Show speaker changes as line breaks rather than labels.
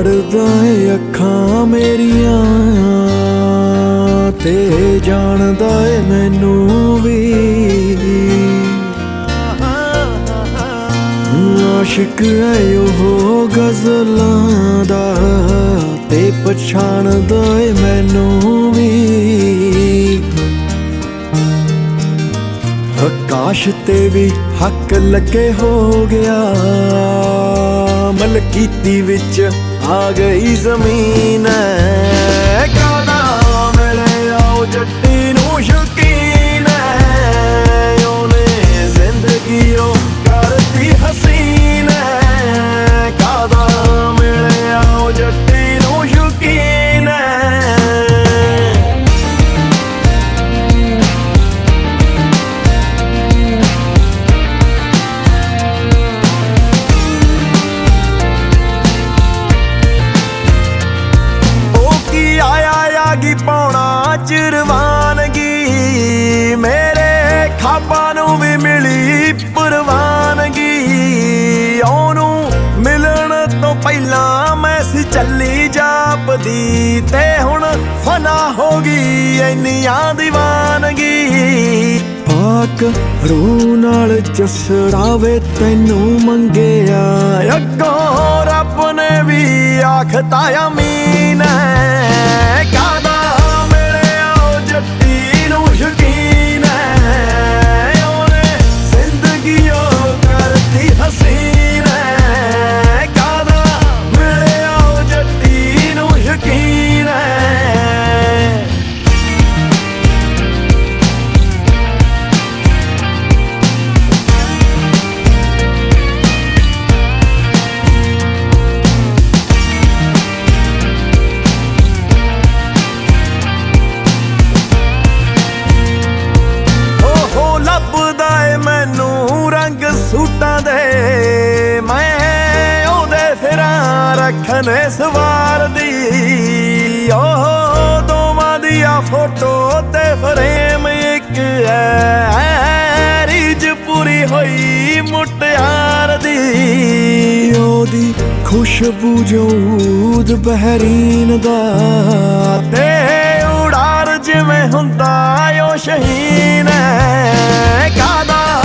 ਪੜਦਾ ਏ ਅੱਖਾਂ ਮੇਰੀਆਂ ਤੇ ਜਾਣਦਾ ਏ ਮੈਨੂੰ ਵੀ। ਆਸ਼ਿਕ ਏ ਉਹ ਗਜ਼ਲਾਂ ਦਾ ਤੇ ਪਛਾਣਦਾ ਏ ਮੈਨੂੰ ਵੀ। ਆਕਾਸ਼ ਤੇ ਵੀ ਹੱਕ ਲੱਗੇ ਹੋ ਗਿਆ, ਮਲਕੀਤੀ ਵਿੱਚ ਆ ਗਈ ਜ਼ਮੀਨ। ਕਾਹਦਾ ਮਿਲਿਆ ਉਹ ਜੱਟੀ ਨੂੰ ਸ਼ੌਕੀਨ, ਉਹਨੇ ਜ਼ਿੰਦਗੀ ਉਹ ਕਰਤੀ ਹਸੀਨ। ਕਾਹਦਾ ਮਿਲਿਆ ਉਹ ਜੱਟੀ ਨੂੰ ਸ਼ੌਕੀਨ। ਪਾਉਣਾ ਚਰਵਾਨਗੀ, ਮੇਰੇ ਖਾਬਾਂ ਨੂੰ ਵੀ ਮਿਲੀ ਪ੍ਰਵਾਨਗੀ। ਉਹਨੂੰ ਮਿਲਣ ਤੋਂ ਪਹਿਲਾਂ ਮੈਂ ਸੀ ਚੱਲੀ ਜਾਪਦੀ, ਤੇ ਹੁਣ ਫਨਾ ਹੋ ਗਈ ਇੰਨੀਆਂ ਦੀਵਾਨਗੀ। ਪਾਕ ਰੂਹ ਨਾਲ ਜਸਰਾਵੇ ਤੈਨੂੰ ਮੰਗਿਆ, ਅੱਗੋਂ ਰੱਬ ਨੇ ਵੀ ਆਖਤਾ ਅਮੀਨ। ਕਾਹਦਾ ਸ਼ੌਕੀਨ, ਉਹਨੇ ਜ਼ਿੰਦਗੀ ਉਹ ਕਰਤੀ ਹਸੀਨ। ਕਾਹਦਾ ਮਿਲਿਆ ਉਹ ਜੱਟੀ ਨੂੰ ਸ਼ੌਕੀਨ। ਮੈਨੂੰ ਰੰਗ ਸੂਟਾਂ ਦੇ ਮੈਂ ਉਹਦੇ ਫਿਰਾਂ ਰੱਖਣੇ ਸਵਾਰਦੀ। ਉਹ ਦੋਵਾਂ ਦੀਆਂ ਫੋਟੋ ਤੇ ਫਰੇਮ ਇੱਕ ਐ, ਰੀਝ ਪੂਰੀ ਹੋਈ ਮੁਟਿਆਰ ਦੀ। ਉਹਦੀ ਖੁਸ਼ਬੂ ਜੂਦ ਬਹਿਰੀਨ ਦਾ, ਤੇ ਉਡਾਰ ਜਿਵੇਂ ਹੁੰਦਾ ਉਹ ਸ਼ਹੀਨ। ਕਾਹਦਾ